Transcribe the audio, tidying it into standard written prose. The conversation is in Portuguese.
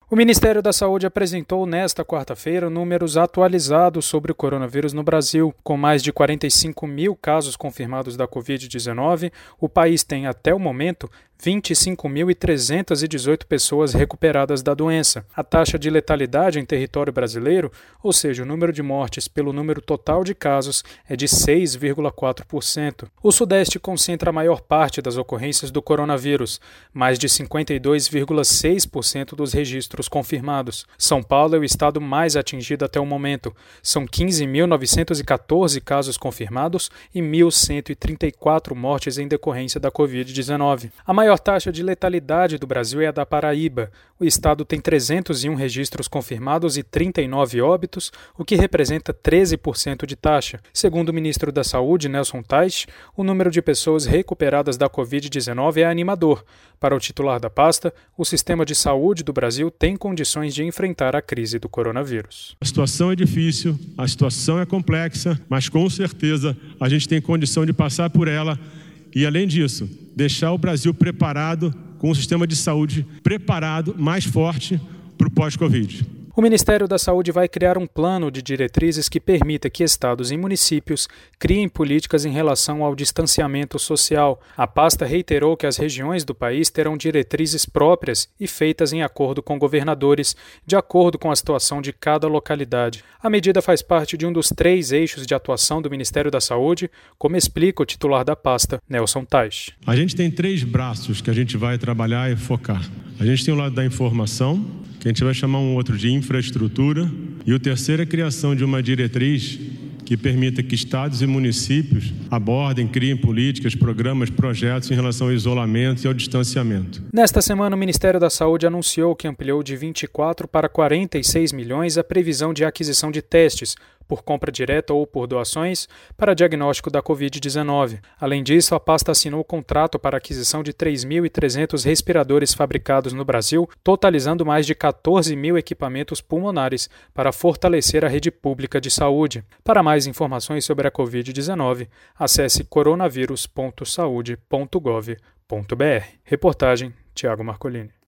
O Ministério da Saúde apresentou nesta quarta-feira números atualizados sobre o coronavírus no Brasil. Com mais de 45 mil casos confirmados da Covid-19, o país tem, até o momento, 25.318 pessoas recuperadas da doença. A taxa de letalidade em território brasileiro, ou seja, o número de mortes pelo número total de casos, é de 6,4%. O Sudeste concentra a maior parte das ocorrências do coronavírus, mais de 52,6% dos registros confirmados. São Paulo é o estado mais atingido até o momento. São 15.914 casos confirmados e 1.134 mortes em decorrência da Covid-19. A maior taxa de letalidade do Brasil é a da Paraíba. O estado tem 301 registros confirmados e 39 óbitos, o que representa 13% de taxa. Segundo o ministro da Saúde, Nelson Teich, o número de pessoas recuperadas da Covid-19 é animador. Para o titular da pasta, o sistema de saúde do Brasil tem condições de enfrentar a crise do coronavírus. A situação é difícil, a situação é complexa, mas com certeza a gente tem condição de passar por ela e, além disso, deixar o Brasil preparado, com um sistema de saúde preparado, mais forte para o pós-Covid. O Ministério da Saúde vai criar um plano de diretrizes que permita que estados e municípios criem políticas em relação ao distanciamento social. A pasta reiterou que as regiões do país terão diretrizes próprias e feitas em acordo com governadores, de acordo com a situação de cada localidade. A medida faz parte de um dos 3 eixos de atuação do Ministério da Saúde, como explica o titular da pasta, Nelson Teich. A gente tem 3 braços que a gente vai trabalhar e focar. A gente tem o lado da informação, que a gente vai chamar um outro de infraestrutura, e o terceiro é a criação de uma diretriz que permita que estados e municípios abordem, criem políticas, programas, projetos em relação ao isolamento e ao distanciamento. Nesta semana, o Ministério da Saúde anunciou que ampliou de 24 para 46 milhões a previsão de aquisição de testes, por compra direta ou por doações, para diagnóstico da Covid-19. Além disso, a pasta assinou contrato para aquisição de 3.300 respiradores fabricados no Brasil, totalizando mais de 14 mil equipamentos pulmonares para fortalecer a rede pública de saúde. Para mais informações sobre a Covid-19, acesse coronavírus.saude.gov.br. Reportagem Tiago Marcolini.